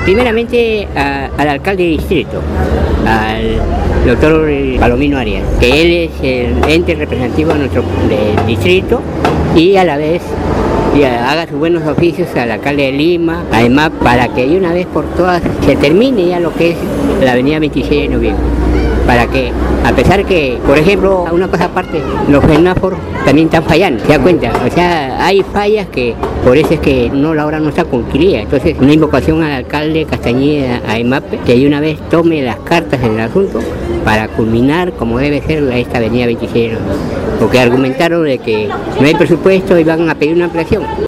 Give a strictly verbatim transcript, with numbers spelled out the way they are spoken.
primeramente a, al alcalde de distrito, al doctor Palomino Arias, que él es el ente representativo de nuestro del distrito y a la vez y haga sus buenos oficios al alcalde de Lima, además para que de una vez por todas se termine ya lo que es la avenida veintiséis de noviembre. Para que, a pesar que, por ejemplo, una cosa aparte, los semáforos también están fallando, ¿se da cuenta? O sea, hay fallas que, por eso es que no la obra no está concluida. Entonces, una invocación al alcalde Castañeda, a EMAPE, que de una vez tome las cartas en el asunto para culminar como debe ser esta avenida veintiséis de noviembre. Porque argumentaron de que no hay presupuesto y van a pedir una ampliación.